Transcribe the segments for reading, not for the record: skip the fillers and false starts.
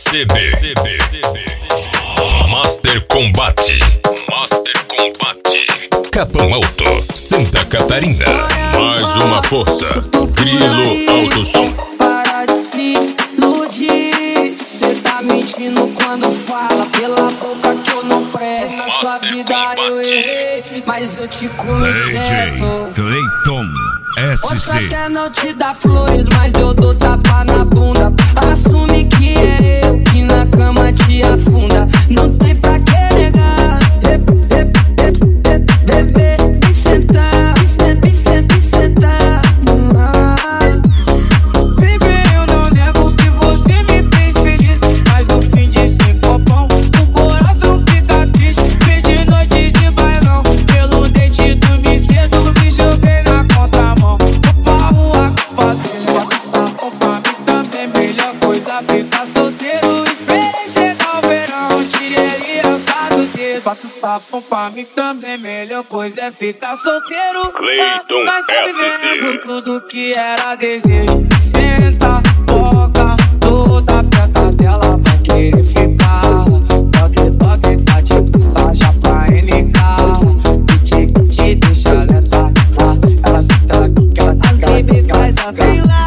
Master Combate. Capão Alto, Santa Catarina. Mais uma força. Grilo Alto Som. Para de se iludir. Cê tá mentindo quando fala pela boca que eu não presto. Na sua vida eu errei, mas eu te conserto. Cleiton Posso SC. até não te dar flores, mas eu dou tapa na bunda. Assume que é eu que na cama te afunda. Não tem pra que negar. Bebê, e sentar, e sentar. Baby, eu não nego que você me fez feliz, mas no fim de 5 copão o coração fica triste. Fim de noite de bailão, pelo dente dormi cedo, me joguei na contramão. Vou pra rua fazer bota pra mim também, melhor coisa ficar solteiro. Esperei chegar o verão, tirei aliança do dedo. Bota o papo pra mim também, melhor coisa é ficar solteiro. Cleiton Nós tá SC. vivendo tudo que era desejo. Senta, toca, toda preta dela vai querer ficar. Toque, tá de passagem pra NK. Te deixa lenta, ela senta aqui que ela quer. As baby faz a fila.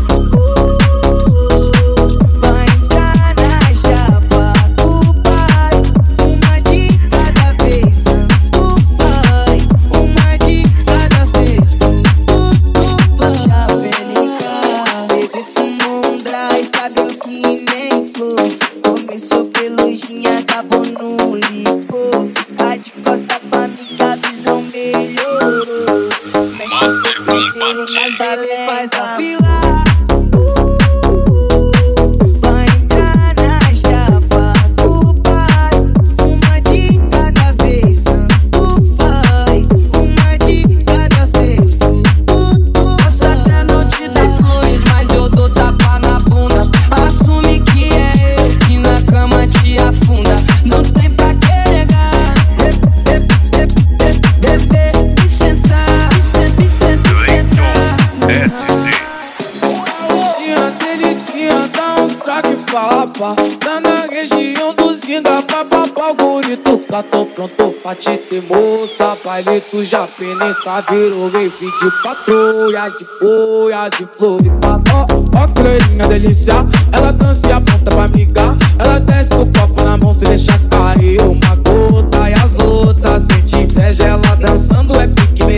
Vai entrar na chapa do pai. Uma de cada vez, tanto faz. Uma de cada vez, tu faz. Chapa NK, baby fumou um dry, sabe o que nem foi. Começou pelujinha, acabou no licor. Fica de costa pra mim que a visão melhorou. Master Combate. Mas baby faz a fila. Vai entrar na chapa do pai. Uma de cada vez, tanto faz. Uma de cada vez, tu posso até não te dar flores, mas eu dou tapa na bunda. Assume que é eu que na cama te afunda. Não tem pra que negar. Bebê, e sentar, e sentar. Delicinha, dá uns traque falapa. Tá na região dos vinga, papapá, o guri toca. Tô pronto pra te ter, moça. Baile tu já penetra, virou rave de patrulhas, de boias, de Floripa. Ó, Cleitinha, delícia, ela dança e aponta pra amigar. Ela desce com o copo na mão, se deixa cair uma gota. E as outras sente inveja, ela dançando é pique